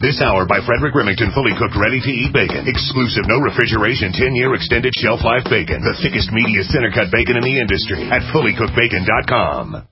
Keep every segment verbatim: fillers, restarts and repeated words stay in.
This hour by Frederick Remington, fully cooked, ready-to-eat bacon. Exclusive, no refrigeration, ten-year extended shelf life bacon. The thickest, meatiest, center-cut bacon in the industry at fully cooked bacon dot com.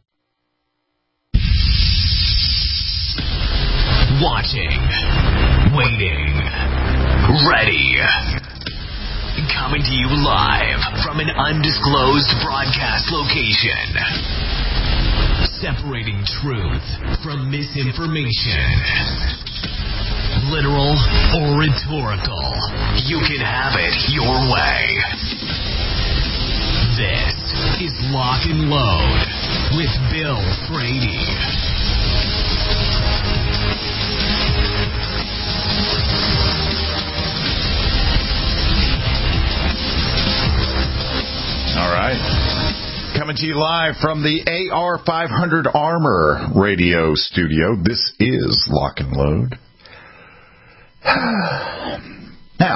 Watching, waiting, ready. Coming to you live from an undisclosed broadcast location. Separating truth from misinformation. Literal or rhetorical, you can have it your way. This is Lock and Load with Bill Frady. All right. Coming to you live from the A R five hundred Armor radio studio. This is Lock and Load. Now,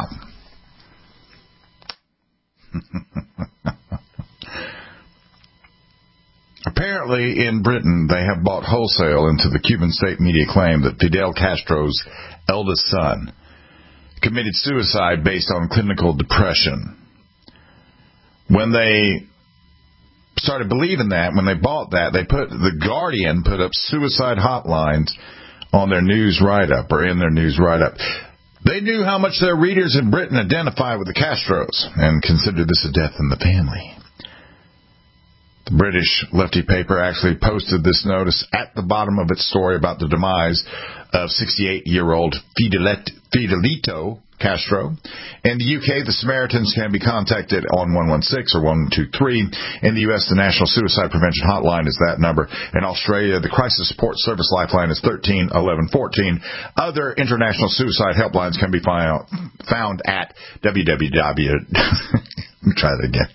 apparently in Britain they have bought wholesale into the Cuban state media claim that Fidel Castro's eldest son committed suicide based on clinical depression. When they started believing that, when they bought that, they put The Guardian put up suicide hotlines on their news write-up, or in their news write-up. They knew how much their readers in Britain identify with the Castros and considered this a death in the family. The British lefty paper actually posted this notice at the bottom of its story about the demise of sixty-eight-year-old Fidelito Castro. In the U K, the Samaritans can be contacted on one one six or one two three. In the U S, the National Suicide Prevention Hotline is that number. In Australia, the Crisis Support Service Lifeline is thirteen eleven fourteen. Other international suicide helplines can be found, found at www. Let me try that again.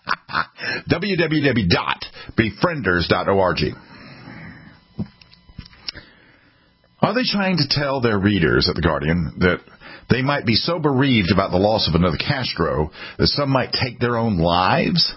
www dot befrienders dot org. Are they trying to tell their readers at The Guardian that they might be so bereaved about the loss of another Castro that some might take their own lives?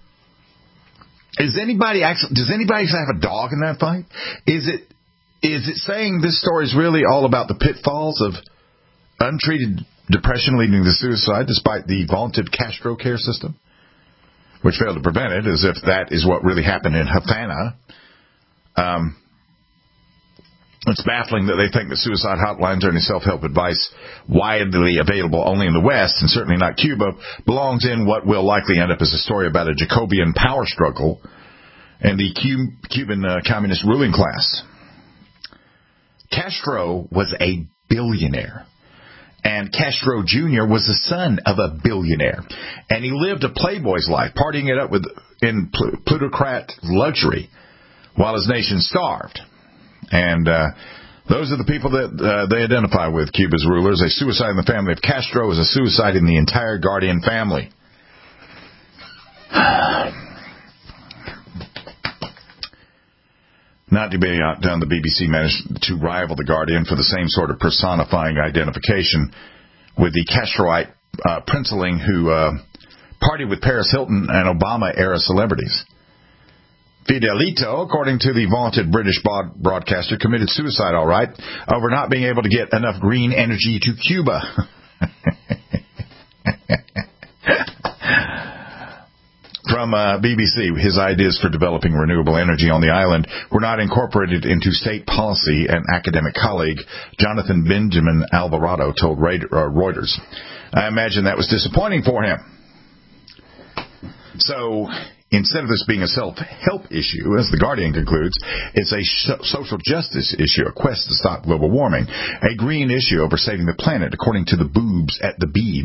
Is anybody actually, does anybody actually have a dog in that fight? Is it is it saying this story is really all about the pitfalls of untreated depression leading to suicide despite the vaunted Castro care system, which failed to prevent it, as if that is what really happened in Havana? Um... It's baffling that they think that suicide hotlines or any self-help advice widely available only in the West, and certainly not Cuba, belongs in what will likely end up as a story about a Jacobian power struggle and the Cuban uh, communist ruling class. Castro was a billionaire, and Castro Junior was the son of a billionaire, and he lived a playboy's life, partying it up with in plutocrat luxury while his nation starved. And uh, those are the people that uh, they identify with, Cuba's rulers. A suicide in the family of Castro is a suicide in the entire Guardian family. Not to be outdone, the B B C managed to rival the Guardian for the same sort of personifying identification with the Castroite uh, princeling who uh, partied with Paris Hilton and Obama-era celebrities. Fidelito, according to the vaunted British broadcaster, committed suicide, all right, over not being able to get enough green energy to Cuba. From uh, B B C, his ideas for developing renewable energy on the island were not incorporated into state policy, an academic colleague, Jonathan Benjamin Alvarado, told Reuters. I imagine that was disappointing for him. So, instead of this being a self-help issue, as The Guardian concludes, it's a sh- social justice issue, a quest to stop global warming, a green issue over saving the planet, according to the boobs at the Beeb.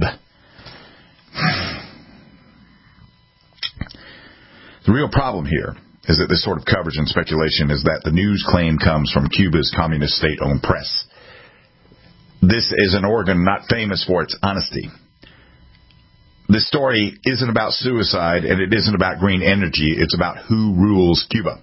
The real problem here is that this sort of coverage and speculation is that the news claim comes from Cuba's communist state-owned press. This is an organ not famous for its honesty. This story isn't about suicide, and it isn't about green energy. It's about who rules Cuba.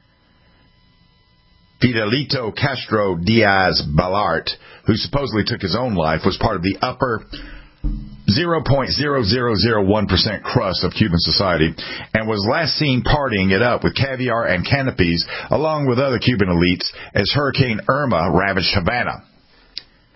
Fidelito Castro Diaz Balart, who supposedly took his own life, was part of the upper zero point zero zero zero one percent crust of Cuban society and was last seen partying it up with caviar and canopies along with other Cuban elites as Hurricane Irma ravaged Havana.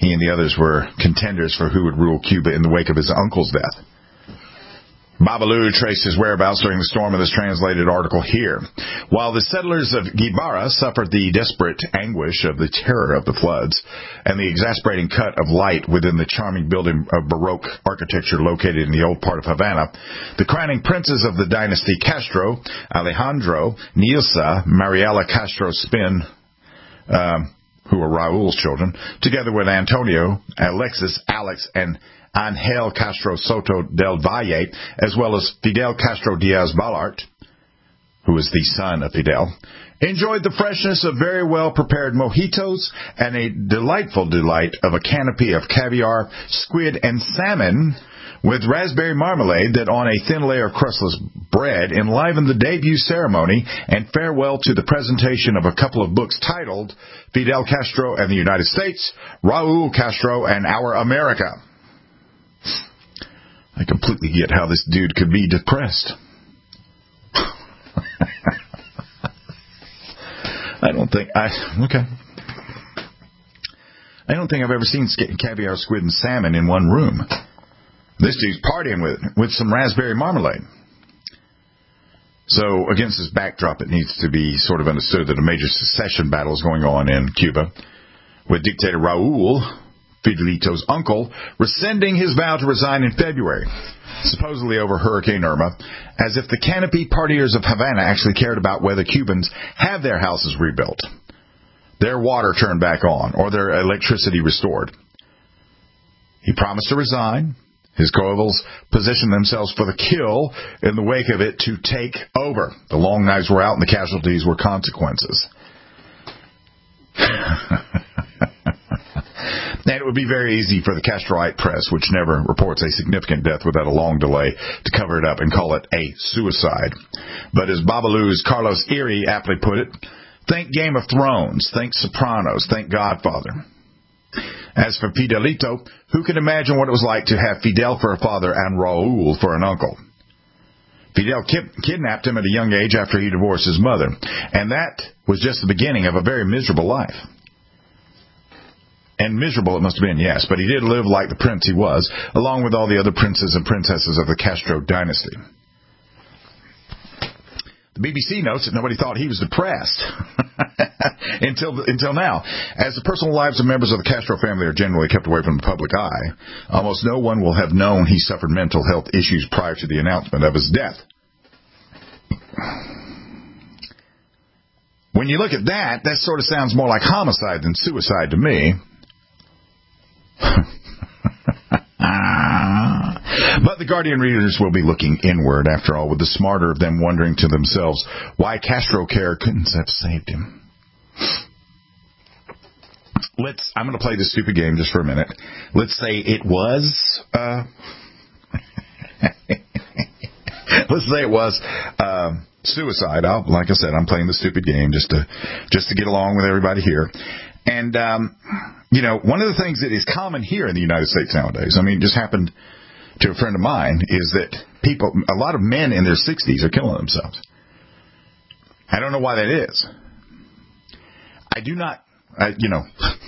He and the others were contenders for who would rule Cuba in the wake of his uncle's death. Babalu traced his whereabouts during the storm of this translated article here. While the settlers of Guibara suffered the desperate anguish of the terror of the floods and the exasperating cut of light within the charming building of Baroque architecture located in the old part of Havana, the crowning princes of the dynasty Castro, Alejandro, Nilsa, Mariela Castro Spin, um, who were Raul's children, together with Antonio, Alexis, Alex, and Angel Castro Soto del Valle, as well as Fidel Castro Diaz Balart, who was the son of Fidel, enjoyed the freshness of very well-prepared mojitos and a delightful delight of a canopy of caviar, squid, and salmon with raspberry marmalade that on a thin layer of crustless bread enlivened the debut ceremony and farewell to the presentation of a couple of books titled Fidel Castro and the United States, Raul Castro and Our America. I completely get how this dude could be depressed. I don't think I okay. I don't think I've ever seen caviar, squid, and salmon in one room. This dude's partying with with some raspberry marmalade. So, against this backdrop, it needs to be sort of understood that a major secession battle is going on in Cuba, with dictator Raul, Fidelito's uncle, rescinding his vow to resign in February, supposedly over Hurricane Irma, as if the canopy partiers of Havana actually cared about whether Cubans have their houses rebuilt, their water turned back on, or their electricity restored. He promised to resign. His coevals positioned themselves for the kill in the wake of it to take over. The long knives were out and the casualties were consequences. And it would be very easy for the Castroite press, which never reports a significant death without a long delay, to cover it up and call it a suicide. But as Babalu's Carlos Erie aptly put it, think Game of Thrones, think Sopranos, think Godfather. As for Fidelito, who can imagine what it was like to have Fidel for a father and Raul for an uncle? Fidel ki- kidnapped him at a young age after he divorced his mother, and that was just the beginning of a very miserable life. And miserable it must have been, yes, but he did live like the prince he was, along with all the other princes and princesses of the Castro dynasty. The B B C notes that nobody thought he was depressed until until now. As the personal lives of members of the Castro family are generally kept away from the public eye, almost no one will have known he suffered mental health issues prior to the announcement of his death. When you look at that, that sort of sounds more like homicide than suicide to me. But the Guardian readers will be looking inward, after all, with the smarter of them wondering to themselves why Castro Care couldn't have saved him. Let's. I'm going to play this stupid game just for a minute. Let's say it was. Uh, let's say it was uh, suicide. I'll, like I said, I'm playing the stupid game just to just to get along with everybody here. And um, you know, one of the things that is common here in the United States nowadays, I mean, just happened to a friend of mine, is that people, a lot of men in their sixties are killing themselves. I don't know why that is. I do not, I, you know,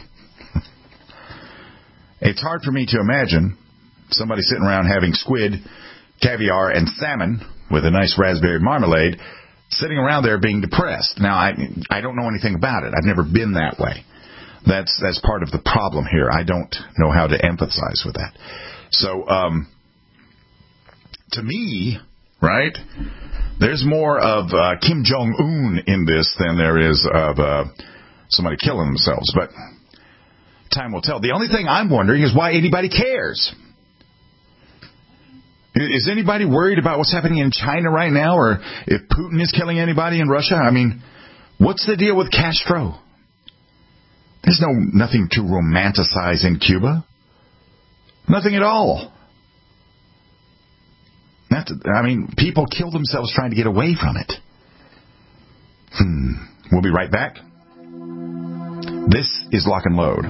it's hard for me to imagine somebody sitting around having squid, caviar, and salmon with a nice raspberry marmalade, sitting around there being depressed. Now, I I don't know anything about it. I've never been that way. That's that's part of the problem here. I don't know how to empathize with that. So, um, to me, right, there's more of uh, Kim Jong-un in this than there is of uh, somebody killing themselves. But time will tell. The only thing I'm wondering is why anybody cares. Is anybody worried about what's happening in China right now, or if Putin is killing anybody in Russia? I mean, what's the deal with Castro? There's no nothing to romanticize in Cuba. Nothing at all. That's, I mean, people kill themselves trying to get away from it. Hmm. We'll be right back. This is Lock and Load.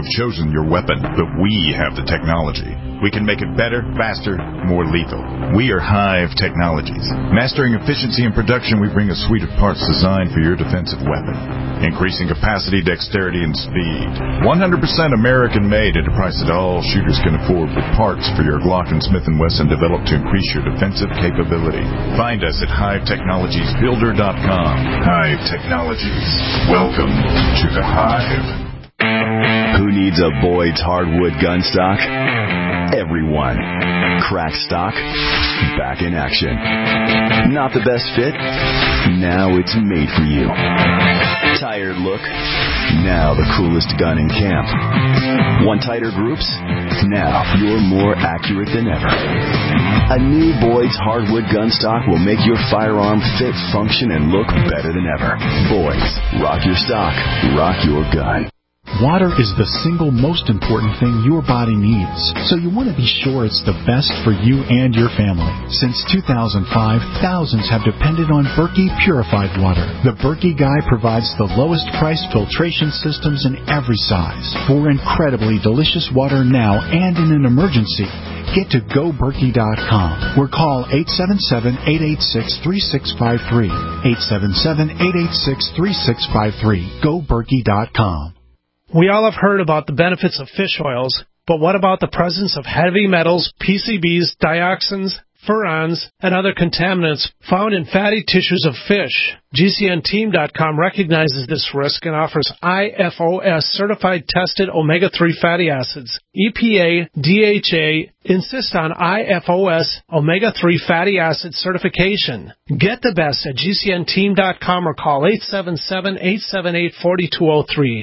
have chosen your weapon, but we have the technology. We can make it better, faster, more lethal. We are Hive Technologies. Mastering efficiency and production, we bring a suite of parts designed for your defensive weapon. Increasing capacity, dexterity, and speed. one hundred percent American-made at a price that all shooters can afford, with parts for your Glock and Smith and Wesson developed to increase your defensive capability. Find us at hive technologies builder dot com. Hive Technologies. Welcome to the Hive. Who needs a Boyd's hardwood gun stock? Everyone. Crack stock, back in action. Not the best fit? Now it's made for you. Tired look? Now the coolest gun in camp. Want tighter groups? Now you're more accurate than ever. A new Boyd's hardwood gun stock will make your firearm fit, function, and look better than ever. Boyd's. Rock your stock. Rock your gun. Water is the single most important thing your body needs, so you want to be sure it's the best for you and your family. Since two thousand five, thousands have depended on Berkey purified water. The Berkey Guy provides the lowest price filtration systems in every size for incredibly delicious water now and in an emergency. Get to go berkey dot com or call eight seven seven, eight eight six, three six five three. eight seven seven, eight eight six, three six five three. go berkey dot com. We all have heard about the benefits of fish oils, but what about the presence of heavy metals, P C Bs, dioxins, furans, and other contaminants found in fatty tissues of fish? G C N team dot com recognizes this risk and offers I F O S certified tested omega three fatty acids. E P A, D H A insist on I F O S omega three fatty acid certification. Get the best at G C N team dot com or call eight seven seven, eight seven eight, four two zero three.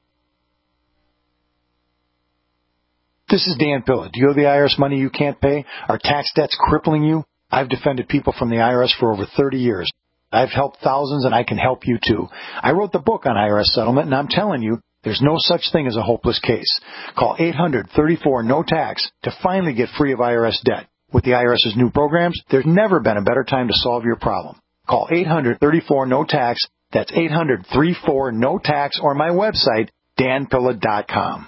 This is Dan Pilla. Do you owe the I R S money you can't pay? Are tax debts crippling you? I've defended people from the I R S for over thirty years. I've helped thousands, and I can help you too. I wrote the book on I R S settlement, and I'm telling you, there's no such thing as a hopeless case. Call eight hundred, thirty-four, no tax to finally get free of I R S debt. With the IRS's new programs, there's never been a better time to solve your problem. Call eight hundred, thirty-four, no tax. That's eight hundred, thirty-four, no tax, or my website, dan pilla dot com.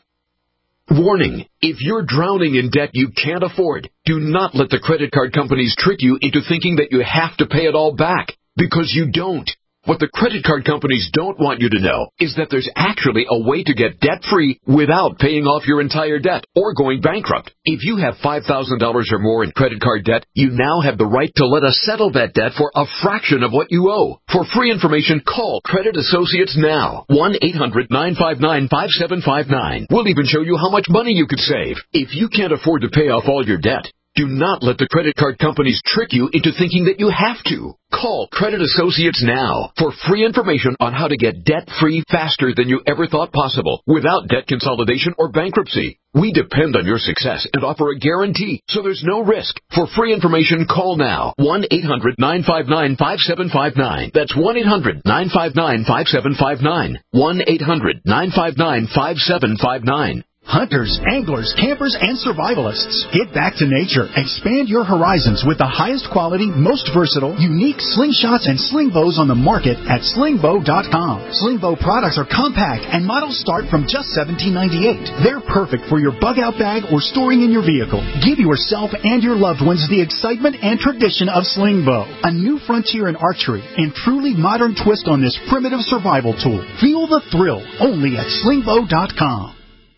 Warning, if you're drowning in debt you can't afford, do not let the credit card companies trick you into thinking that you have to pay it all back, because you don't. What the credit card companies don't want you to know is that there's actually a way to get debt-free without paying off your entire debt or going bankrupt. If you have five thousand dollars or more in credit card debt, you now have the right to let us settle that debt for a fraction of what you owe. For free information, call Credit Associates now. one eight hundred, nine five nine, five seven five nine. We'll even show you how much money you could save. If you can't afford to pay off all your debt, do not let the credit card companies trick you into thinking that you have to. Call Credit Associates now for free information on how to get debt-free faster than you ever thought possible without debt consolidation or bankruptcy. We depend on your success and offer a guarantee, so there's no risk. For free information, call now. one eight hundred, nine five nine, five seven five nine. That's one eight hundred, nine five nine, five seven five nine. one eight hundred, nine five nine, five seven five nine. Hunters, anglers, campers, and survivalists. Get back to nature. Expand your horizons with the highest quality, most versatile, unique slingshots and sling bows on the market at sling bow dot com. Sling bow products are compact and models start from just seventeen ninety-eight. They're perfect for your bug-out bag or storing in your vehicle. Give yourself and your loved ones the excitement and tradition of sling bow, a new frontier in archery and truly modern twist on this primitive survival tool. Feel the thrill only at sling bow dot com.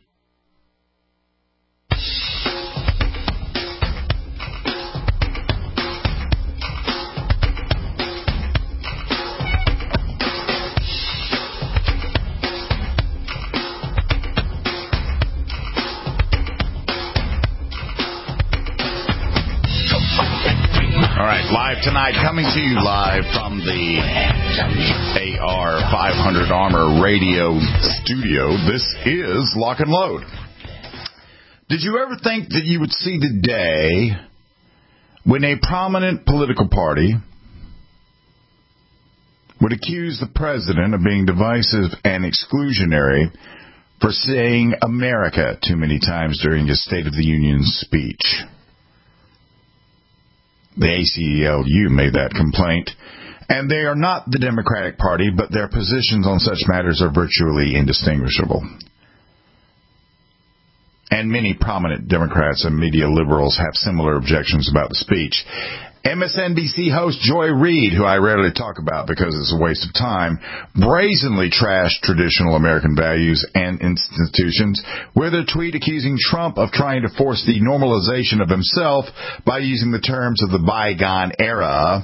Live tonight, coming to you live from the A R five hundred Armor Radio studio. This is Lock and Load. Did you ever think that you would see the day when a prominent political party would accuse the president of being divisive and exclusionary for saying America too many times during his State of the Union speech? The A C L U made that complaint, and they are not the Democratic Party, but their positions on such matters are virtually indistinguishable. and many prominent Democrats and media liberals have similar objections about the speech. M S N B C host Joy Reid, who I rarely talk about because it's a waste of time, brazenly trashed traditional American values and institutions with a tweet accusing Trump of trying to force the normalization of himself by using the terms of the bygone era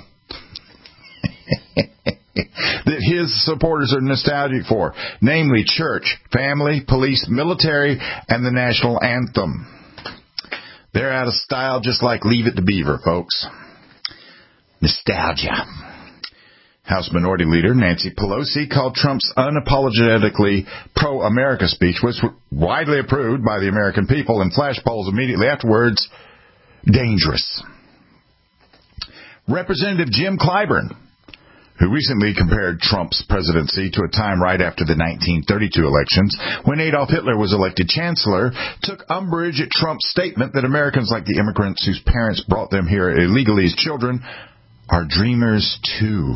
that his supporters are nostalgic for, namely church, family, police, military, and the national anthem. They're out of style just like Leave It to Beaver, folks. Nostalgia. House Minority Leader Nancy Pelosi called Trump's unapologetically pro-America speech, which was widely approved by the American people in flash polls immediately afterwards, dangerous. Representative Jim Clyburn, who recently compared Trump's presidency to a time right after the nineteen thirty-two elections, when Adolf Hitler was elected chancellor, took umbrage at Trump's statement that Americans like the immigrants whose parents brought them here illegally as children are dreamers too.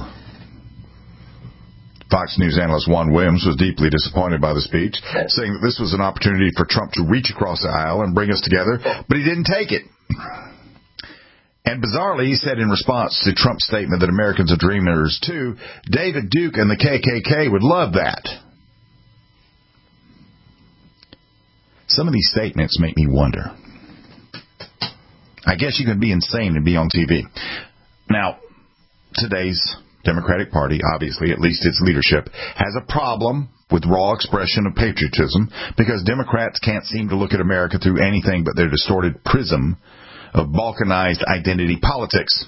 Fox News analyst Juan Williams was deeply disappointed by the speech, saying that this was an opportunity for Trump to reach across the aisle and bring us together, but he didn't take it. And bizarrely, he said in response to Trump's statement that Americans are dreamers too, David Duke and the K K K would love that. Some of these statements make me wonder. I guess you can be insane and be on T V. Now, today's Democratic Party, obviously, at least its leadership, has a problem with raw expression of patriotism because Democrats can't seem to look at America through anything but their distorted prism of balkanized identity politics.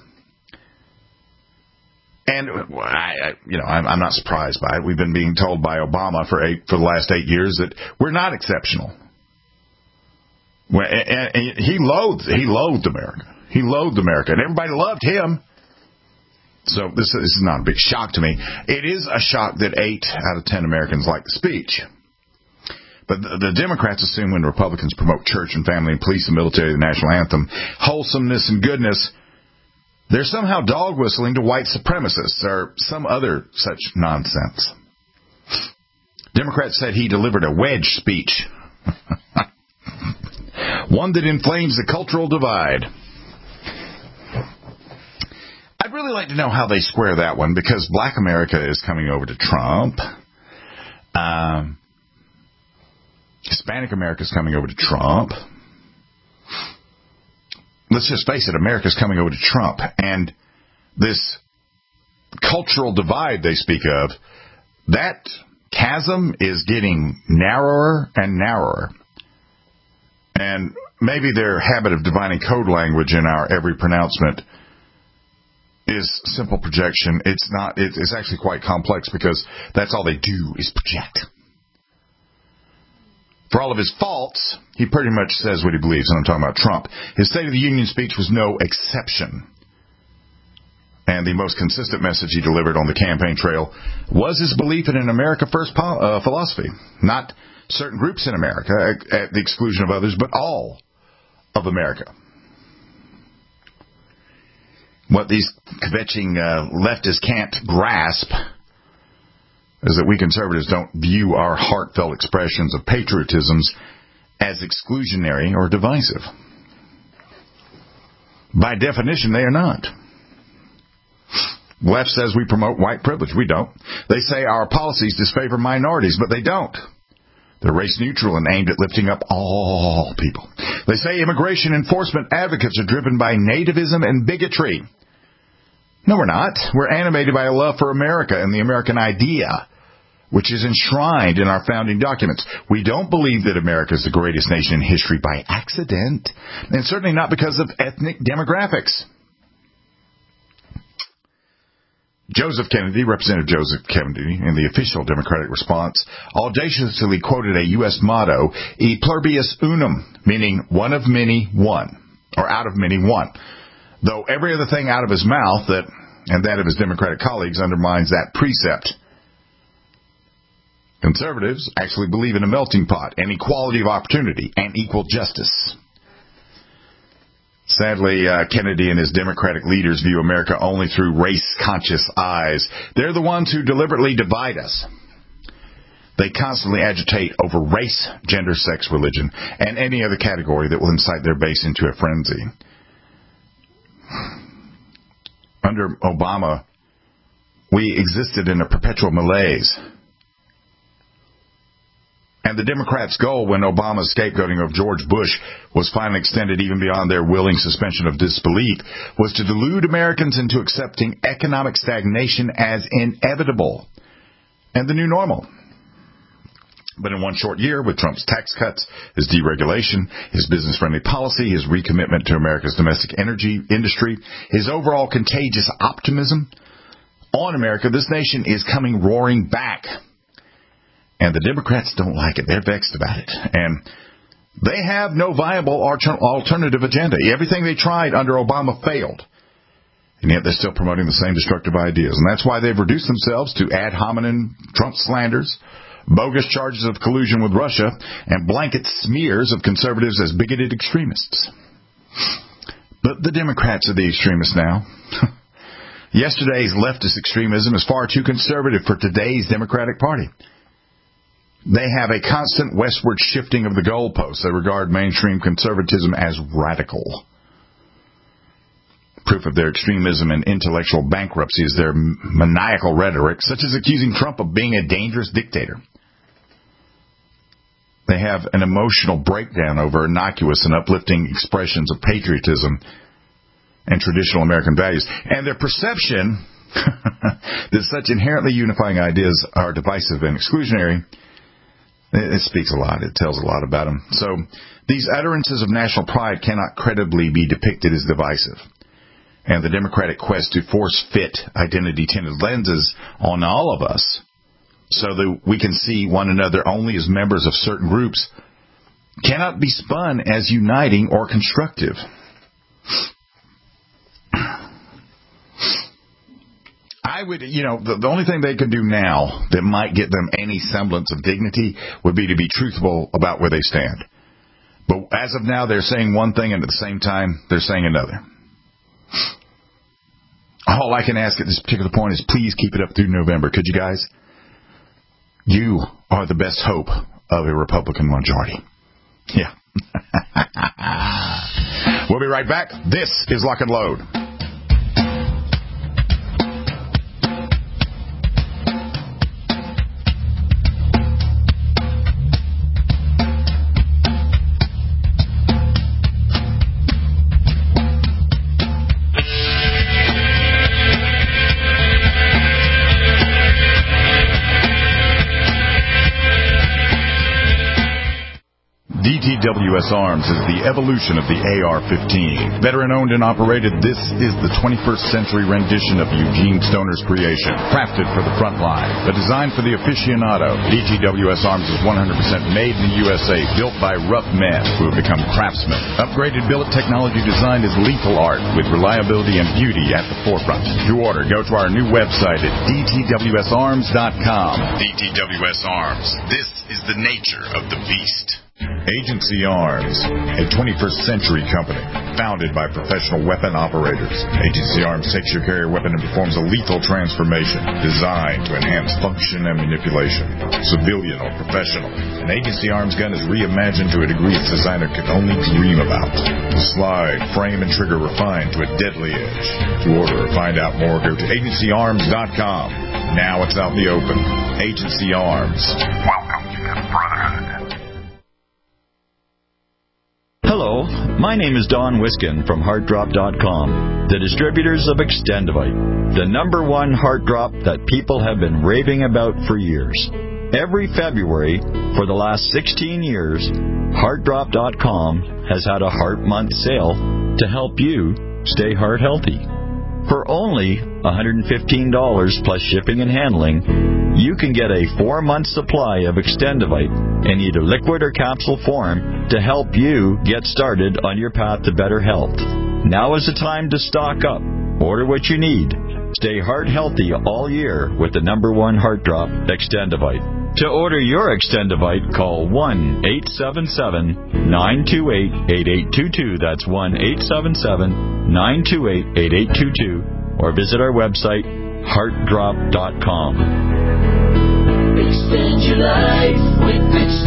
And, I, you know, I'm, I'm not surprised by it. We've been being told by Obama for eight, for the last eight years that we're not exceptional. And, and, and he loathed, he loathed America. He loathed America, and everybody loved him. So this, this is not a big shock to me. It is a shock that eight out of ten Americans like the speech. But the, the Democrats assume when Republicans promote church and family and police and military, the national anthem, wholesomeness and goodness, they're somehow dog whistling to white supremacists or some other such nonsense. Democrats said he delivered a wedge speech. One that inflames the cultural divide. I'd really like to know how they square that one, because Black America is coming over to Trump. Um, Hispanic America is coming over to Trump. Let's just face it, America's coming over to Trump. And this cultural divide they speak of, that chasm is getting narrower and narrower. And maybe their habit of divining code language in our every pronouncement is simple projection. It's not. It's actually quite complex, because that's all they do is project. For all of his faults, he pretty much says what he believes, and I'm talking about Trump. His State of the Union speech was no exception. And the most consistent message he delivered on the campaign trail was his belief in an America First po- uh, philosophy. Not certain groups in America at, at the exclusion of others, but all of America. What these kvetching uh, leftists can't grasp is that we conservatives don't view our heartfelt expressions of patriotisms as exclusionary or divisive. By definition, they are not. The left says we promote white privilege. We don't. They say our policies disfavor minorities, but they don't. They're race neutral and aimed at lifting up all people. They say immigration enforcement advocates are driven by nativism and bigotry. No, we're not. We're animated by a love for America and the American idea, which is enshrined in our founding documents. We don't believe that America is the greatest nation in history by accident, and certainly not because of ethnic demographics. Joseph Kennedy, Representative Joseph Kennedy, in the official Democratic response, audaciously quoted a U S motto, E pluribus unum, meaning one of many, one, or out of many, one. Though every other thing out of his mouth that and that of his Democratic colleagues undermines that precept. Conservatives actually believe in a melting pot and equality of opportunity and equal justice. Sadly, uh, Kennedy and his Democratic leaders view America only through race-conscious eyes. They're the ones who deliberately divide us. They constantly agitate over race, gender, sex, religion, and any other category that will incite their base into a frenzy. Under Obama, we existed in a perpetual malaise. And the Democrats' goal when Obama's scapegoating of George Bush was finally extended even beyond their willing suspension of disbelief was to delude Americans into accepting economic stagnation as inevitable and the new normal. But in one short year, with Trump's tax cuts, his deregulation, his business-friendly policy, his recommitment to America's domestic energy industry, his overall contagious optimism on America, this nation is coming roaring back. And the Democrats don't like it. They're vexed about it. And they have no viable alternative agenda. Everything they tried under Obama failed. And yet they're still promoting the same destructive ideas. And that's why they've reduced themselves to ad hominem Trump slanders, bogus charges of collusion with Russia, and blanket smears of conservatives as bigoted extremists. But the Democrats are the extremists now. Yesterday's leftist extremism is far too conservative for today's Democratic Party. They have a constant westward shifting of the goalposts. They regard mainstream conservatism as radical. Proof of their extremism and intellectual bankruptcy is their maniacal rhetoric, such as accusing Trump of being a dangerous dictator. They have an emotional breakdown over innocuous and uplifting expressions of patriotism and traditional American values. And their perception that such inherently unifying ideas are divisive and exclusionary, it speaks a lot. It tells a lot about them. So these utterances of national pride cannot credibly be depicted as divisive. And the Democratic quest to force-fit identity-tinted lenses on all of us so that we can see one another only as members of certain groups cannot be spun as uniting or constructive. I would, you know, the, the only thing they could do now that might get them any semblance of dignity would be to be truthful about where they stand. But as of now, they're saying one thing and at the same time, they're saying another. All I can ask at this particular point is please keep it up through November. Could you guys? You are the best hope of a Republican majority. Yeah. We'll be right back. This is Lock and Load. D T W S Arms is the evolution of the A R fifteen. Veteran-owned and operated, this is the twenty-first century rendition of Eugene Stoner's creation, crafted for the front line, but designed for the aficionado. D T W S Arms is one hundred percent made in the U S A, built by rough men who have become craftsmen. Upgraded billet technology designed as lethal art, with reliability and beauty at the forefront. To order, go to our new website at D T W S arms dot com. D T W S Arms. This is the nature of the beast. Agency Arms, a twenty-first century company founded by professional weapon operators. Agency Arms takes your carrier weapon and performs a lethal transformation designed to enhance function and manipulation. Civilian or professional, an Agency Arms gun is reimagined to a degree its designer could only dream about. The slide, frame, and trigger refined to a deadly edge. To order or find out more, go to agency arms dot com. Now it's out in the open. Agency Arms. Welcome to the Brotherhood. Hello, my name is Don Wiskin from heart drop dot com, the distributors of Extendivite, the number one heart drop that people have been raving about for years. Every February for the last sixteen years, heart drop dot com has had a Heart Month sale to help you stay heart healthy. For only one hundred fifteen dollars plus shipping and handling, you can get a four-month supply of Extendivite in either liquid or capsule form to help you get started on your path to better health. Now is the time to stock up. Order what you need. Stay heart healthy all year with the number one heart drop, Extendivite. To order your Extendivite, call one eight seven seven, nine two eight, eight eight two two. That's one eight seven seven, nine two eight, eight eight two two. Or visit our website, heart drop dot com. Extend your life with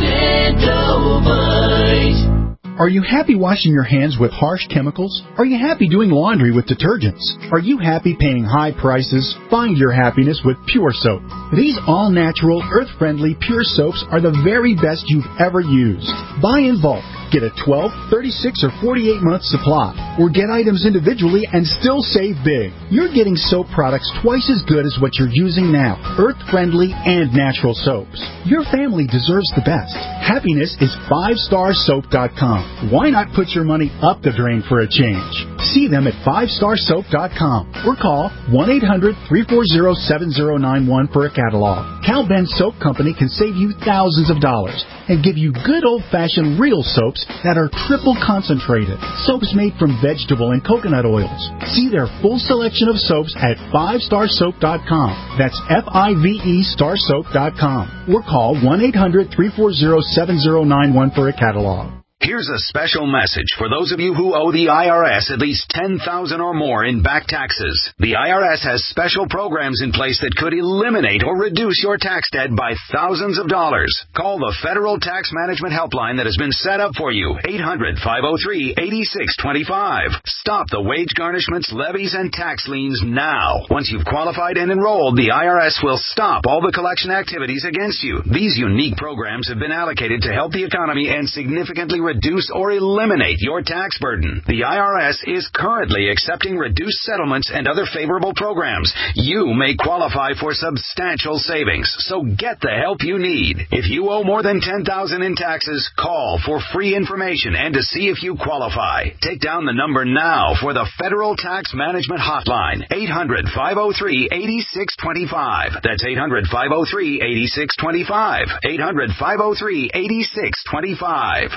Extendovite. Are you happy washing your hands with harsh chemicals? Are you happy doing laundry with detergents? Are you happy paying high prices? Find your happiness with Pure Soap. These all-natural, earth-friendly Pure Soaps are the very best you've ever used. Buy in bulk. Get a twelve, thirty-six, or forty-eight month supply. Or get items individually and still save big. You're getting soap products twice as good as what you're using now. Earth-friendly and natural soaps. Your family deserves the best. Happiness is five star soap dot com. Why not put your money up the drain for a change? See them at five star soap dot com or call one eight hundred, three four zero, seven zero nine one for a catalog. Cal Ben Soap Company can save you thousands of dollars and give you good old-fashioned real soaps that are triple concentrated. Soaps made from vegetable and coconut oils. See their full selection of soaps at five star soap dot com. That's F I V E star soap dot com. Or call one eight hundred, three four zero, seven zero nine one for a catalog. Here's a special message for those of you who owe the I R S at least ten thousand dollars or more in back taxes. The I R S has special programs in place that could eliminate or reduce your tax debt by thousands of dollars. Call the Federal Tax Management Helpline that has been set up for you, eight hundred, five oh three, eight six two five. Stop the wage garnishments, levies, and tax liens now. Once you've qualified and enrolled, the I R S will stop all the collection activities against you. These unique programs have been allocated to help the economy and significantly reduce reduce or eliminate your tax burden. The I R S is currently accepting reduced settlements and other favorable programs. You may qualify for substantial savings, so get the help you need. If you owe more than ten thousand dollars in taxes, call for free information and to see if you qualify. Take down the number now for the Federal Tax Management Hotline, eight hundred, five oh three, eight six two five. That's eight hundred, five oh three, eight six two five. eight hundred, five oh three, eight six two five.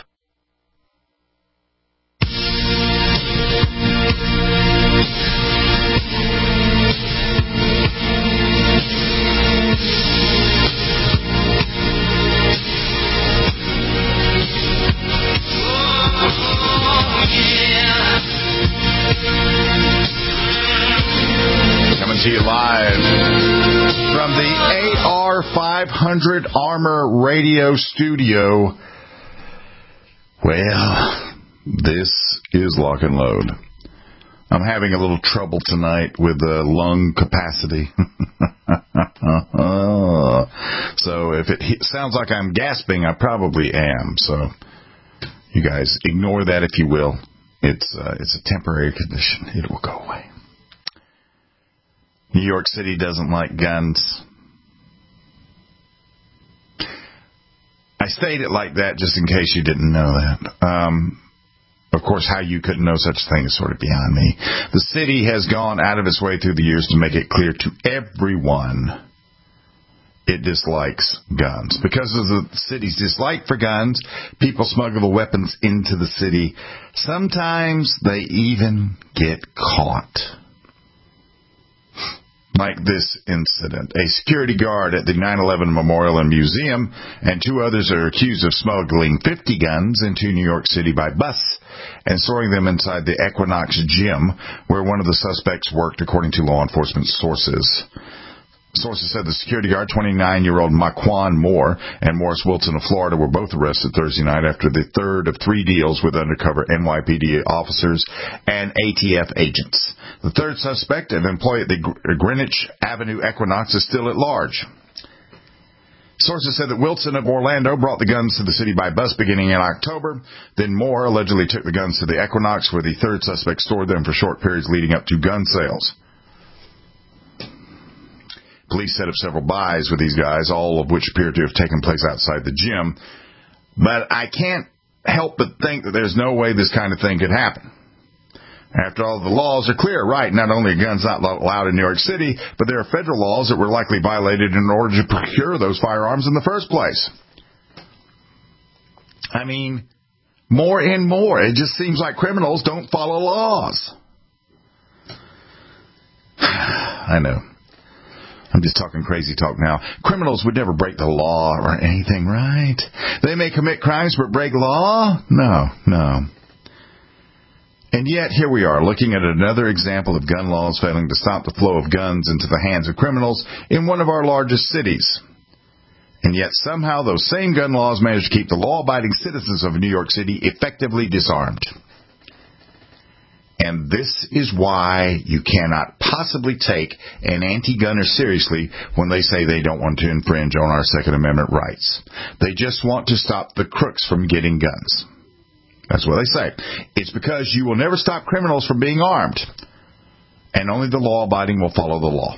Coming to you live from the A R five hundred Armor Radio Studio. Well, this is Lock and Load. I'm having a little trouble tonight with the lung capacity. So if it sounds like I'm gasping, I probably am. So you guys ignore that if you will. It's uh, it's a temporary condition. It will go away. New York City doesn't like guns. I state it like that just in case you didn't know that. Um, of course, how you couldn't know such a thing is sort of beyond me. The city has gone out of its way through the years to make it clear to everyone it dislikes guns. Because of the city's dislike for guns, people smuggle the weapons into the city. Sometimes they even get caught. Like this incident. A security guard at the nine eleven Memorial and Museum and two others are accused of smuggling fifty guns into New York City by bus and storing them inside the Equinox gym where one of the suspects worked, according to law enforcement sources. Sources said the security guard, twenty-nine-year-old Maquan Moore, and Morris Wilson of Florida were both arrested Thursday night after the third of three deals with undercover N Y P D officers and A T F agents. The third suspect, an employee at the Greenwich Avenue Equinox, is still at large. Sources said that Wilson of Orlando brought the guns to the city by bus beginning in October. Then Moore allegedly took the guns to the Equinox, where the third suspect stored them for short periods leading up to gun sales. Police set up several buys with these guys, all of which appear to have taken place outside the gym. But I can't help but think that there's no way this kind of thing could happen. After all, the laws are clear, right? Not only are guns not allowed in New York City, but there are federal laws that were likely violated in order to procure those firearms in the first place. I mean, more and more. It just seems like criminals don't follow laws. I know. I'm just talking crazy talk now. Criminals would never break the law or anything, right? They may commit crimes but break law? No, no. And yet, here we are, looking at another example of gun laws failing to stop the flow of guns into the hands of criminals in one of our largest cities. And yet somehow those same gun laws managed to keep the law-abiding citizens of New York City effectively disarmed. And this is why you cannot possibly take an anti-gunner seriously when they say they don't want to infringe on our Second Amendment rights. They just want to stop the crooks from getting guns. That's what they say. It's because you will never stop criminals from being armed. And only the law-abiding will follow the law.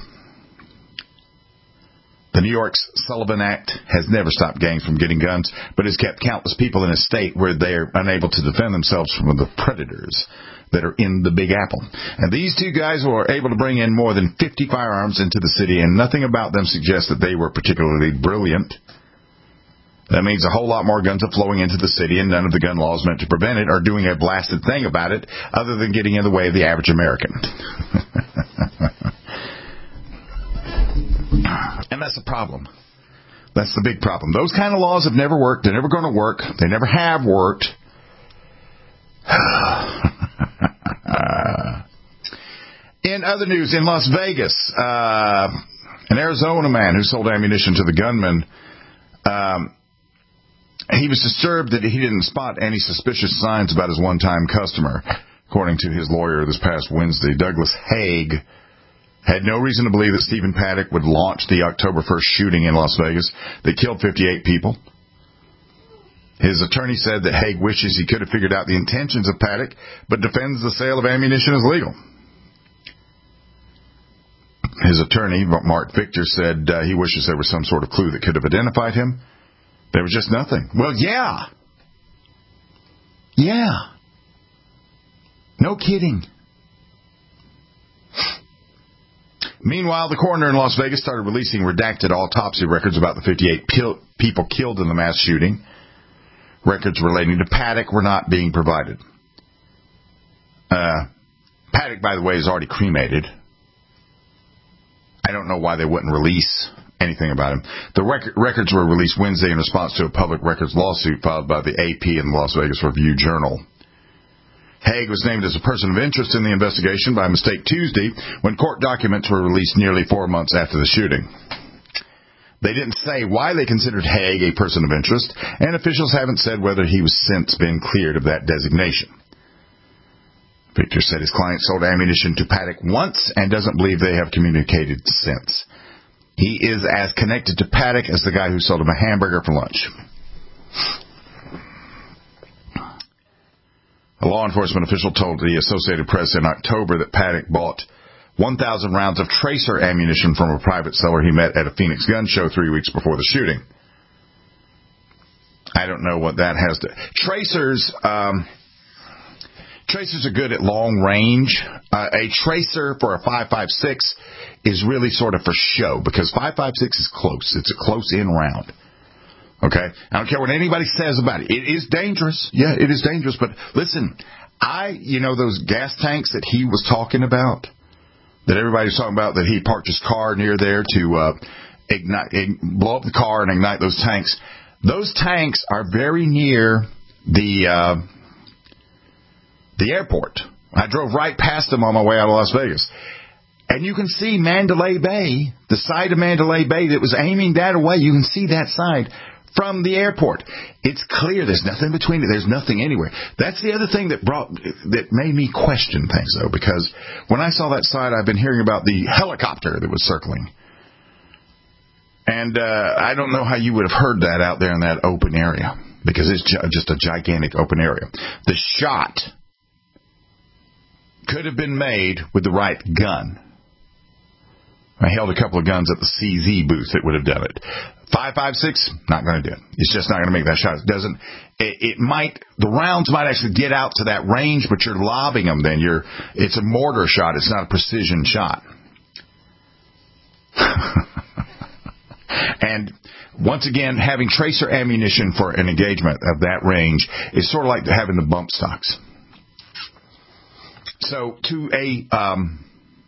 The New York's Sullivan Act has never stopped gangs from getting guns, but has kept countless people in a state where they are unable to defend themselves from the predators that are in the Big Apple. And these two guys were able to bring in more than fifty firearms into the city, and nothing about them suggests that they were particularly brilliant. That means a whole lot more guns are flowing into the city, and none of the gun laws meant to prevent it are doing a blasted thing about it, other than getting in the way of the average American. And that's the problem. That's the big problem. Those kind of laws have never worked. They're never going to work. They never have worked. In other news, in Las Vegas, uh, an Arizona man who sold ammunition to the gunman, um, he was disturbed that he didn't spot any suspicious signs about his one-time customer. According to his lawyer this past Wednesday, Douglas Haig had no reason to believe that Stephen Paddock would launch the October first shooting in Las Vegas that killed fifty-eight people. His attorney said that Haig wishes he could have figured out the intentions of Paddock, but defends the sale of ammunition as legal. His attorney, Mark Victor, said uh, he wishes there was some sort of clue that could have identified him. There was just nothing. Well, yeah. Yeah. No kidding. Meanwhile, the coroner in Las Vegas started releasing redacted autopsy records about the fifty-eight pil- people killed in the mass shooting. Records relating to Paddock were not being provided. Uh, Paddock, by the way, is already cremated. I don't know why they wouldn't release anything about him. The rec- records were released Wednesday in response to a public records lawsuit filed by the A P and the Las Vegas Review-Journal. Haig was named as a person of interest in the investigation by mistake Tuesday when court documents were released nearly four months after the shooting. They didn't say why they considered Haig a person of interest, and officials haven't said whether he was since been cleared of that designation. Victor said his client sold ammunition to Paddock once and doesn't believe they have communicated since. He is as connected to Paddock as the guy who sold him a hamburger for lunch. A law enforcement official told the Associated Press in October that Paddock bought one thousand rounds of tracer ammunition from a private seller he met at a Phoenix gun show three weeks before the shooting. I don't know what that has to... Tracers, um, tracers are good at long range. Uh, a tracer for a five five six is really sort of for show, because five five six is close. It's a close-in round. Okay? I don't care what anybody says about it. It is dangerous. Yeah, it is dangerous. But listen, I, you know, those gas tanks that he was talking about, that everybody was talking about, that he parked his car near there to uh, ignite, blow up the car and ignite those tanks. Those tanks are very near the uh, the airport. I drove right past them on my way out of Las Vegas. And you can see Mandalay Bay, the side of Mandalay Bay that was aiming that away. You can see that side from the airport. It's clear. There's nothing between it. There's nothing anywhere. That's the other thing that brought that made me question things, though, because when I saw that side, I've been hearing about the helicopter that was circling. And uh, I don't know how you would have heard that out there in that open area, because it's ju- just a gigantic open area. The shot could have been made with the right gun. I held a couple of guns at the C Z booth that would have done it. five five six, not going to do it. It's just not going to make that shot. It doesn't. It, it might. The rounds might actually get out to that range, but you're lobbing them. Then you're. It's a mortar shot. It's not a precision shot. And once again, having tracer ammunition for an engagement of that range is sort of like having the bump stocks. So to a um,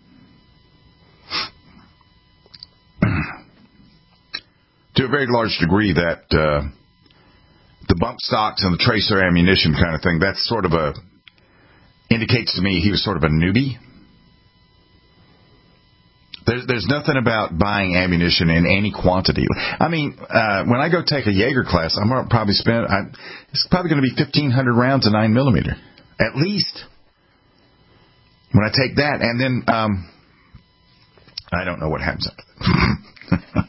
to a very large degree, that uh, the bump stocks and the tracer ammunition kind of thing, that's sort of a indicates to me he was sort of a newbie. There's, there's nothing about buying ammunition in any quantity. I mean, uh, when I go take a Jaeger class, I'm going to probably spend, I, it's probably going to be fifteen hundred rounds of nine millimeter. At least. When I take that, and then, um, I don't know what happens after that.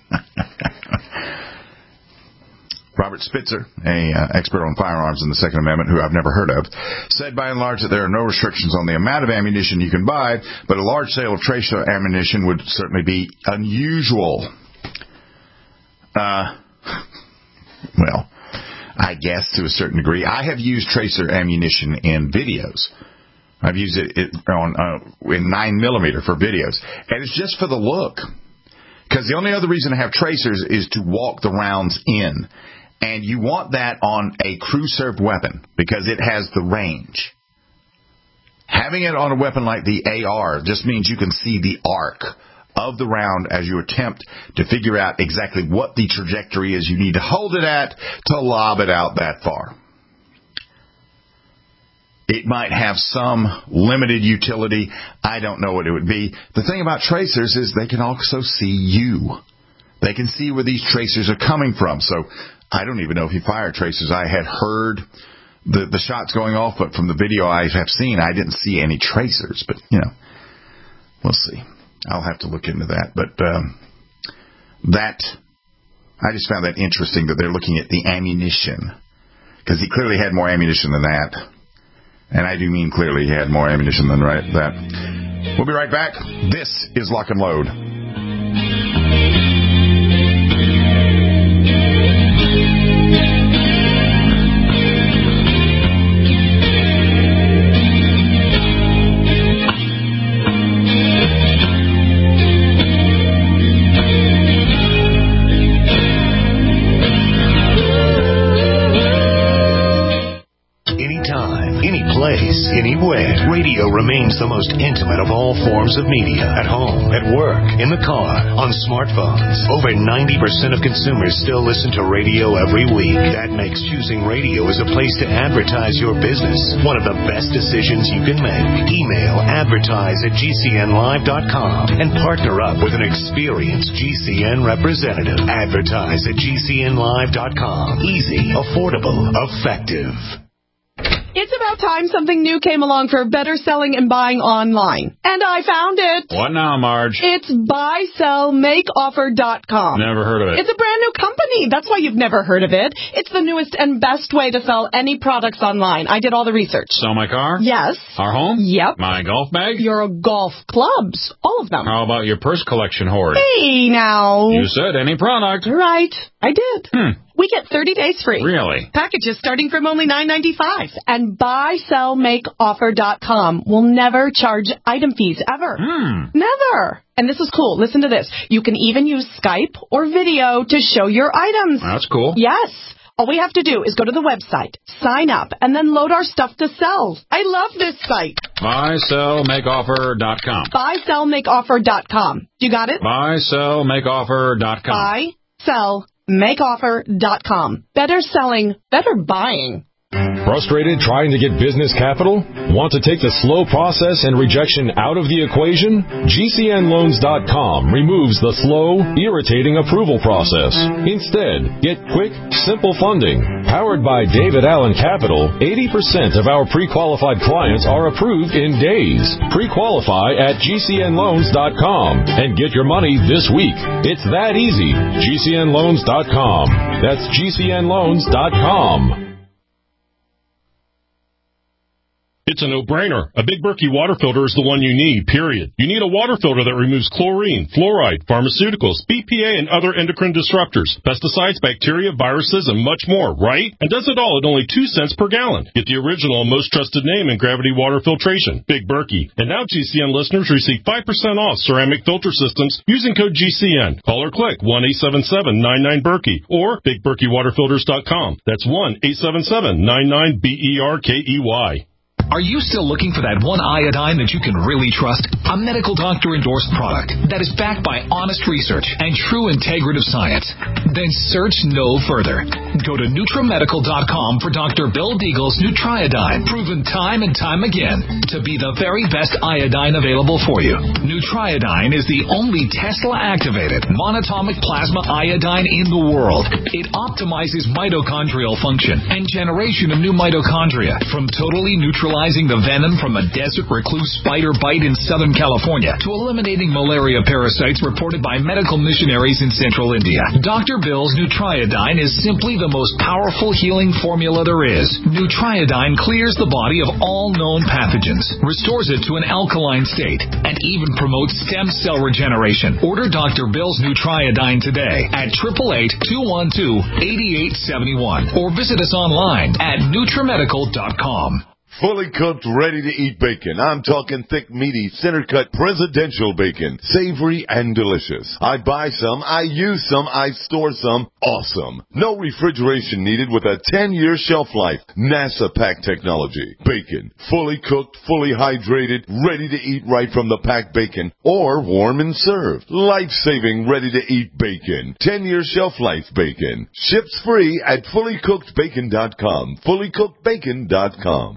Robert Spitzer, a uh, expert on firearms in the Second Amendment, who I've never heard of, said by and large that there are no restrictions on the amount of ammunition you can buy, but a large sale of tracer ammunition would certainly be unusual. Uh, well, I guess to a certain degree. I have used tracer ammunition in videos. I've used it, it on uh, in nine millimeter for videos, and it's just for the look. Because the only other reason to have tracers is to walk the rounds in. And you want that on a crew-served weapon because it has the range. Having it on a weapon like the A R just means you can see the arc of the round as you attempt to figure out exactly what the trajectory is you need to hold it at to lob it out that far. It might have some limited utility. I don't know what it would be. The thing about tracers is they can also see you. They can see where these tracers are coming from. So I don't even know if he fired tracers. I had heard the, the shots going off, but from the video I have seen, I didn't see any tracers. But, you know, we'll see. I'll have to look into that. But um, that, I just found that interesting that they're looking at the ammunition. Because he clearly had more ammunition than that. And I do mean clearly he had more ammunition than right, that. We'll be right back. This is Lock and Load. Anywhere. Radio remains the most intimate of all forms of media. At home, at work, in the car, on smartphones. Over ninety percent of consumers still listen to radio every week. That makes choosing radio as a place to advertise your business one of the best decisions you can make. Email advertise at G C N live dot com and partner up with an experienced G C N representative. Advertise at G C N live dot com. Easy, affordable, effective. It's about time something new came along for better selling and buying online. And I found it. What now, Marge? It's buy sell make offer dot com. Never heard of it. It's a brand new company. That's why you've never heard of it. It's the newest and best way to sell any products online. I did all the research. Sell my car? Yes. Our home? Yep. My golf bag? Your golf clubs. All of them. How about your purse collection hoard? Hey, now. You said any product. Right. I did. Hmm. We get thirty days free. Really? Packages starting from only nine ninety-five. And buy sell make offer dot com will never charge item fees ever. Hmm. Never. And this is cool. Listen to this. You can even use Skype or video to show your items. That's cool. Yes. All we have to do is go to the website, sign up, and then load our stuff to sell. I love this site. buy sell make offer dot com. buy sell make offer dot com. You got it? buy sell make offer dot com. buy sell make offer dot com. Better selling, better buying. Frustrated trying to get business capital? Want to take the slow process and rejection out of the equation? G C N loans dot com removes the slow, irritating approval process. Instead, get quick, simple funding. Powered by David Allen Capital, eighty percent of our pre-qualified clients are approved in days. Pre-qualify at G C N loans dot com and get your money this week. It's that easy. G C N loans dot com. That's G C N loans dot com. It's a no-brainer. A Big Berkey water filter is the one you need, period. You need a water filter that removes chlorine, fluoride, pharmaceuticals, B P A, and other endocrine disruptors, pesticides, bacteria, viruses, and much more, right? And does it all at only two cents per gallon. Get the original and most trusted name in gravity water filtration, Big Berkey. And now G C N listeners receive five percent off ceramic filter systems using code G C N. Call or click one eight seven seven nine nine Berkey or big berkey water filters dot com. That's one eight seven seven nine nine B E R K E Y. Are you still looking for that one iodine that you can really trust? A medical doctor-endorsed product that is backed by honest research and true integrative science? Then search no further. Go to NutriMedical dot com for Doctor Bill Deagle's Nutriodine, proven time and time again to be the very best iodine available for you. Nutriodine is the only Tesla-activated monatomic plasma iodine in the world. It optimizes mitochondrial function and generation of new mitochondria, from totally neutralizing the venom from a desert recluse spider bite in Southern California to eliminating malaria parasites reported by medical missionaries in central India. Doctor Bill's Nutriodine is simply the most powerful healing formula there is. Nutriodine clears the body of all known pathogens, restores it to an alkaline state, and even promotes stem cell regeneration. Order Doctor Bill's Nutriodine today at eight eight eight, two one two, eight eight seven one or visit us online at NutriMedical dot com. Fully cooked, ready-to-eat bacon. I'm talking thick, meaty, center-cut, presidential bacon. Savory and delicious. I buy some, I use some, I store some. Awesome. No refrigeration needed with a ten-year shelf life. NASA pack technology. Bacon. Fully cooked, fully hydrated, ready to eat right from the packed bacon. Or warm and served. Life-saving, ready-to-eat bacon. ten-year shelf life bacon. Ships free at fully cooked bacon dot com. fully cooked bacon dot com.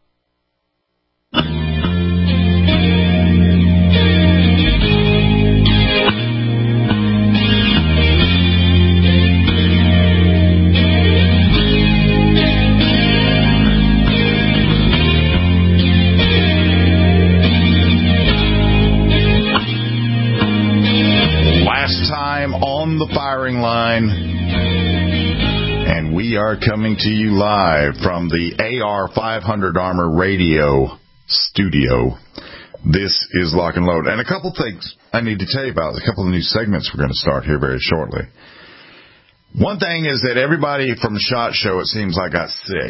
Last time on the firing line, and we are coming to you live from the A R five hundred Armor Radio studio. This is Lock and Load. And a couple things I need to tell you about. A couple of new segments we're going to start here very shortly. One thing is that everybody from SHOT Show, it seems like, got sick.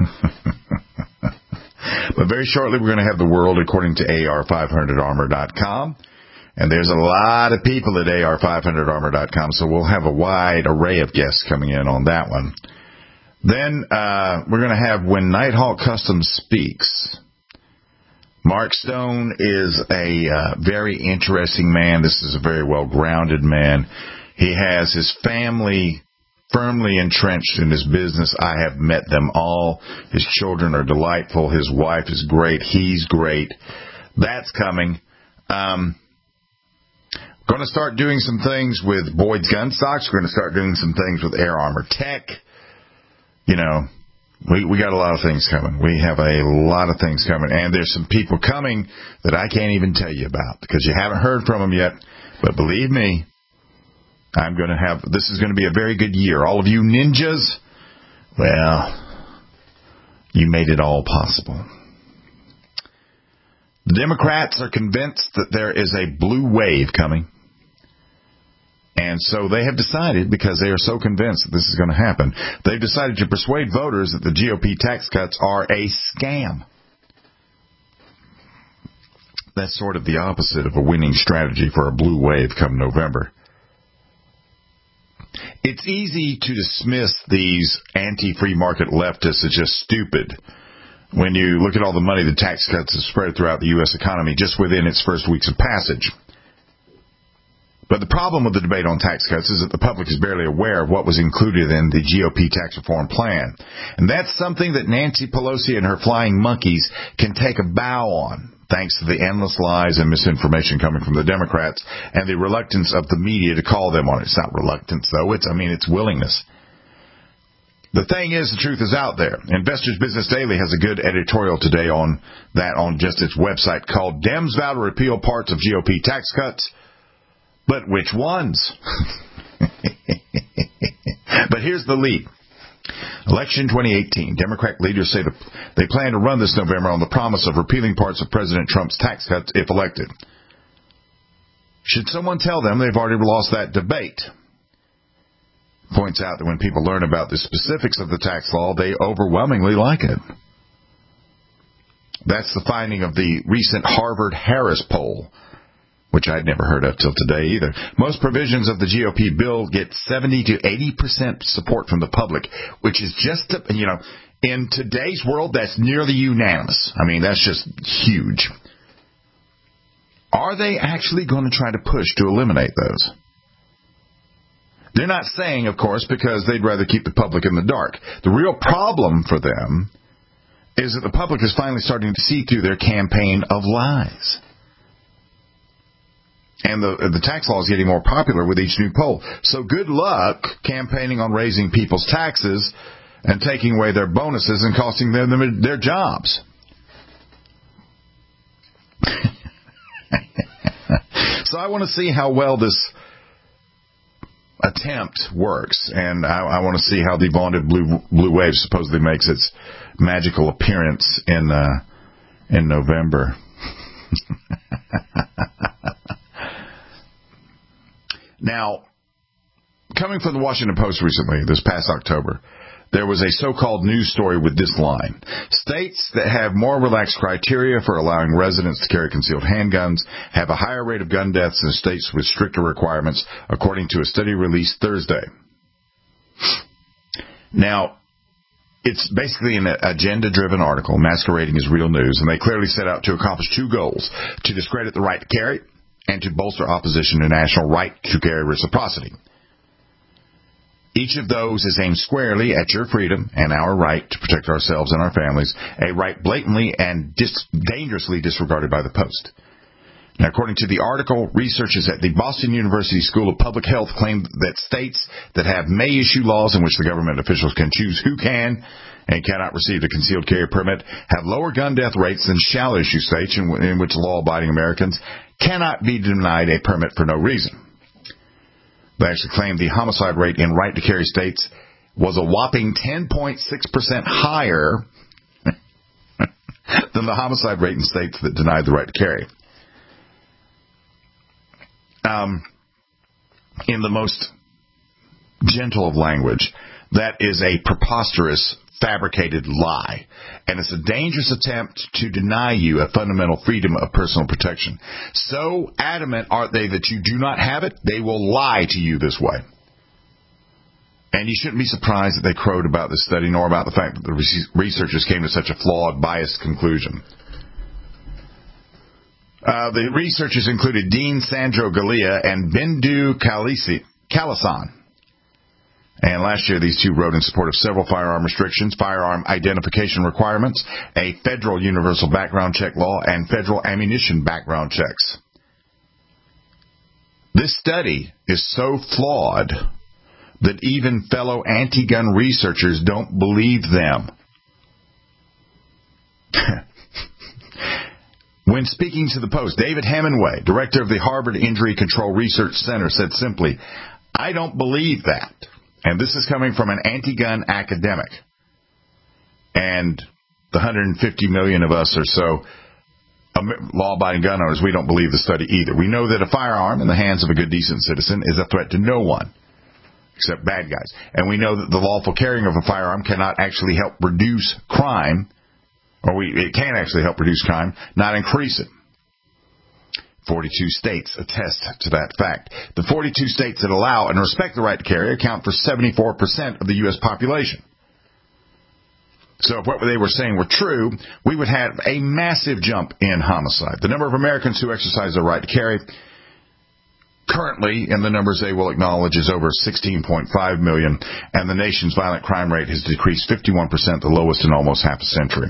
But very shortly we're going to have the world according to A R five hundred armor dot com. And there's a lot of people at A R five hundred armor dot com, so we'll have a wide array of guests coming in on that one. Then uh, we're going to have When Nighthawk Customs Speaks. Mark Stone is a uh, very interesting man. This is a very well-grounded man. He has his family firmly entrenched in his business. I have met them all. His children are delightful. His wife is great. He's great. That's coming. Um, going to start doing some things with Boyd's Gun Stocks. We're going to start doing some things with Air Armor Tech. You know, We we got a lot of things coming. We have a lot of things coming. And there's some people coming that I can't even tell you about because you haven't heard from them yet. But believe me, I'm going to have, this is going to be a very good year. All of you ninjas, well, you made it all possible. The Democrats are convinced that there is a blue wave coming. And so they have decided, because they are so convinced that this is going to happen, they've decided to persuade voters that the G O P tax cuts are a scam. That's sort of the opposite of a winning strategy for a blue wave come November. It's easy to dismiss these anti-free market leftists as just stupid when you look at all the money the tax cuts have spread throughout the U S economy just within its first weeks of passage. But the problem with the debate on tax cuts is that the public is barely aware of what was included in the G O P tax reform plan. And that's something that Nancy Pelosi and her flying monkeys can take a bow on, thanks to the endless lies and misinformation coming from the Democrats and the reluctance of the media to call them on it. It's not reluctance, though. It's, I mean, it's willingness. The thing is, the truth is out there. Investors Business Daily has a good editorial today on that on just its website called Dems Vow to Repeal Parts of G O P Tax Cuts. But which ones? But here's the lead. Election twenty eighteen. Democrat leaders say they plan to run this November on the promise of repealing parts of President Trump's tax cuts if elected. Should someone tell them they've already lost that debate? Points out that when people learn about the specifics of the tax law, they overwhelmingly like it. That's the finding of the recent Harvard-Harris poll. which I'd never heard of till today either. Most provisions of the G O P bill get seventy to eighty percent support from the public, which is just, you know, in today's world, that's nearly unanimous. I mean, that's just huge. Are they actually going to try to push to eliminate those? They're not saying, of course, because they'd rather keep the public in the dark. The real problem for them is that the public is finally starting to see through their campaign of lies. And the the tax law is getting more popular with each new poll. So good luck campaigning on raising people's taxes and taking away their bonuses and costing them their jobs. So I want to see how well this attempt works, and I, I want to see how the vaunted blue blue wave supposedly makes its magical appearance in uh, in November. Now, coming from the Washington Post recently, this past October, there was a so-called news story with this line. States that have more relaxed criteria for allowing residents to carry concealed handguns have a higher rate of gun deaths than states with stricter requirements, according to a study released Thursday. Now, it's basically an agenda-driven article masquerading as real news, and they clearly set out to accomplish two goals: to discredit the right to carry and to bolster opposition to national right to carry reciprocity. Each of those is aimed squarely at your freedom and our right to protect ourselves and our families, a right blatantly and dis- dangerously disregarded by the Post. Now, according to the article, researchers at the Boston University School of Public Health claim that states that have may issue laws in which the government officials can choose who can and cannot receive a concealed carry permit have lower gun death rates than shall issue states in, in which law-abiding Americans cannot be denied a permit for no reason. They actually claimed the homicide rate in right-to-carry states was a whopping ten point six percent higher than the homicide rate in states that denied the right to carry. Um, in the most gentle of language, that is a preposterous, fabricated lie. And it's a dangerous attempt to deny you a fundamental freedom of personal protection. So adamant are they that you do not have it, they will lie to you this way. And you shouldn't be surprised that they crowed about this study, nor about the fact that the researchers came to such a flawed, biased conclusion. Uh, the researchers included Dean Sandro Galea and Bindu Kalasan. And last year, these two wrote in support of several firearm restrictions, firearm identification requirements, a federal universal background check law, and federal ammunition background checks. This study is so flawed that even fellow anti-gun researchers don't believe them. When speaking to the Post, David Hemingway, director of the Harvard Injury Control Research Center, said simply, "I don't believe that." And this is coming from an anti-gun academic. And the one hundred fifty million of us or so law-abiding gun owners, we don't believe the study either. We know that a firearm in the hands of a good, decent citizen is a threat to no one, except bad guys. And we know that the lawful carrying of a firearm cannot actually help reduce crime, or we, it can actually help reduce crime, not increase it. forty-two states attest to that fact. The forty-two states that allow and respect the right to carry account for seventy-four percent of the U S population. So if what they were saying were true, we would have a massive jump in homicide. The number of Americans who exercise their right to carry currently, in the numbers they will acknowledge, is over sixteen point five million, and the nation's violent crime rate has decreased fifty-one percent, the lowest in almost half a century.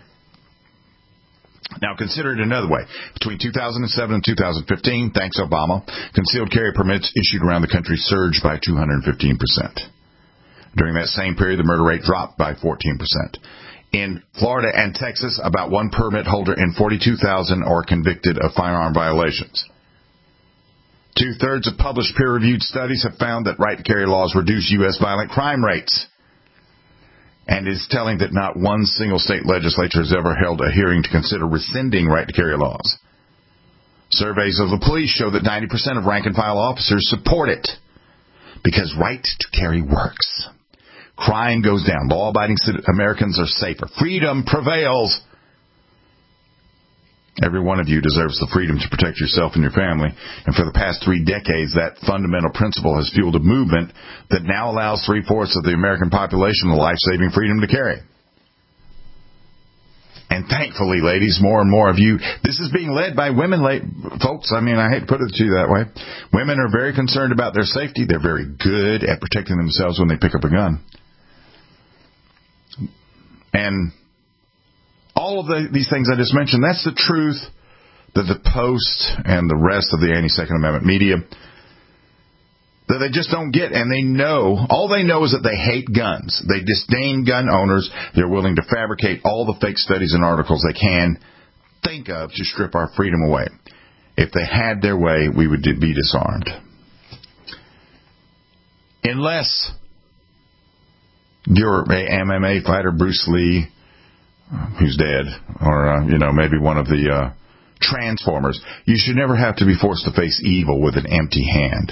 Now, consider it another way. Between two thousand seven and two thousand fifteen, thanks Obama, concealed carry permits issued around the country surged by two hundred fifteen percent. During that same period, the murder rate dropped by fourteen percent. In Florida and Texas, about one permit holder in forty-two thousand are convicted of firearm violations. Two-thirds of published peer-reviewed studies have found that right-to-carry laws reduce U S violent crime rates. And it's telling that not one single state legislature has ever held a hearing to consider rescinding right-to-carry laws. Surveys of the police show that ninety percent of rank-and-file officers support it because right-to-carry works. Crime goes down. Law-abiding Americans are safer. Freedom prevails. Every one of you deserves the freedom to protect yourself and your family. And for the past three decades, that fundamental principle has fueled a movement that now allows three-fourths of the American population the life-saving freedom to carry. And thankfully, ladies, more and more of you, this is being led by women, folks. I mean, I hate to put it to you that way. Women are very concerned about their safety. They're very good at protecting themselves when they pick up a gun. And all of the, these things I just mentioned, that's the truth that the Post and the rest of the anti-Second Amendment media, that they just don't get. And they know, all they know is that they hate guns. They disdain gun owners. They're willing to fabricate all the fake studies and articles they can think of to strip our freedom away. If they had their way, we would be disarmed. Unless you're a M M A fighter, Bruce Lee, who's dead, or, uh, you know, maybe one of the uh, Transformers, you should never have to be forced to face evil with an empty hand.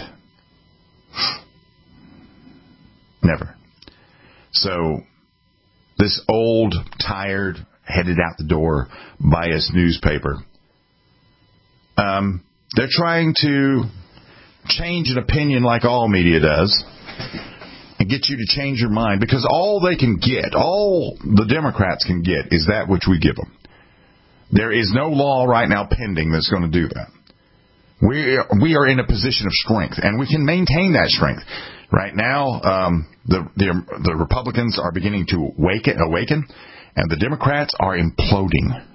Never. So, this old, tired, headed out the door, biased newspaper, um, they're trying to change an opinion like all media does, and get you to change your mind, because all they can get, all the Democrats can get, is that which we give them. There is no law right now pending that's going to do that. We are, we are in a position of strength, and we can maintain that strength. Right now, um, the, the the Republicans are beginning to awaken, awaken, and the Democrats are imploding.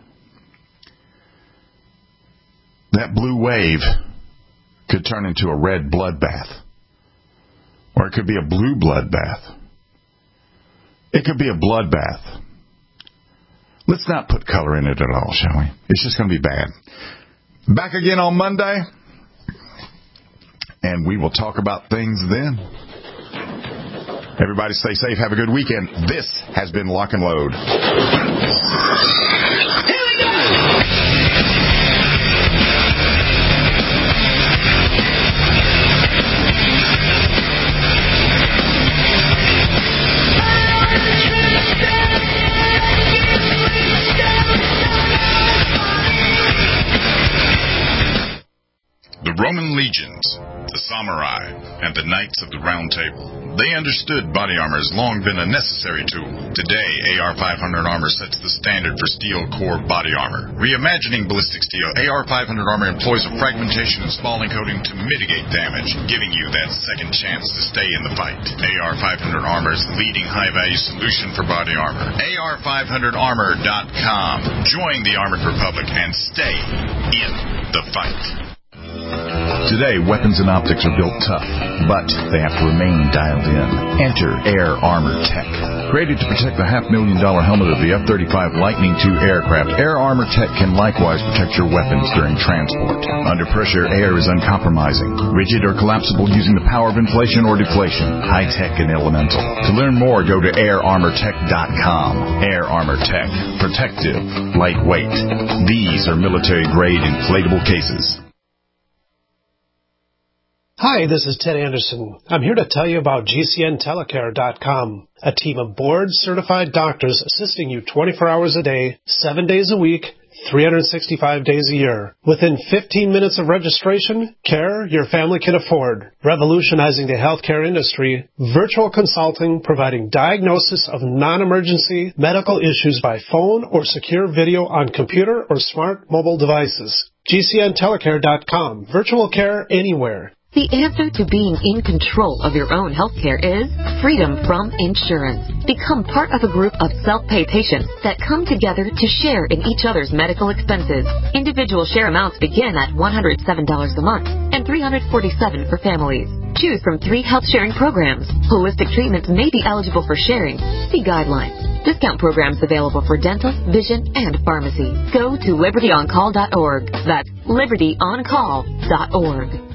That blue wave could turn into a red bloodbath. Or it could be a blue bloodbath. It could be a bloodbath. Let's not put color in it at all, shall we? It's just going to be bad. Back again on Monday, and we will talk about things then. Everybody stay safe. Have a good weekend. This has been Lock and Load. Here we go! The Roman legions, the samurai, and the knights of the Round Table, they understood body armor has long been a necessary tool. Today, A R five hundred armor sets the standard for steel core body armor. Reimagining ballistic steel, A R five hundred armor employs a fragmentation and spalling coating to mitigate damage, giving you that second chance to stay in the fight. A R five hundred armor is the leading high-value solution for body armor. A R five hundred armor dot com. Join the Armored Republic and stay in the fight. Today, weapons and optics are built tough, but they have to remain dialed in. Enter Air Armor Tech. Created to protect the half-million dollar helmet of the F thirty-five Lightning two aircraft, Air Armor Tech can likewise protect your weapons during transport. Under pressure, air is uncompromising, rigid or collapsible using the power of inflation or deflation, high-tech and elemental. To learn more, go to air armor tech dot com. Air Armor Tech. Protective. Lightweight. These are military-grade inflatable cases. Hi, this is Ted Anderson. I'm here to tell you about G C N telecare dot com, a team of board-certified doctors assisting you twenty-four hours a day, seven days a week, three hundred sixty-five days a year. Within fifteen minutes of registration, care your family can afford. Revolutionizing the healthcare industry, virtual consulting providing diagnosis of non-emergency medical issues by phone or secure video on computer or smart mobile devices. G C N telecare dot com. Virtual care anywhere. The answer to being in control of your own healthcare is freedom from insurance. Become part of a group of self-pay patients that come together to share in each other's medical expenses. Individual share amounts begin at one hundred seven dollars a month and three hundred forty-seven dollars for families. Choose from three health sharing programs. Holistic treatments may be eligible for sharing. See guidelines. Discount programs available for dental, vision, and pharmacy. Go to liberty on call dot org. That's liberty on call dot org.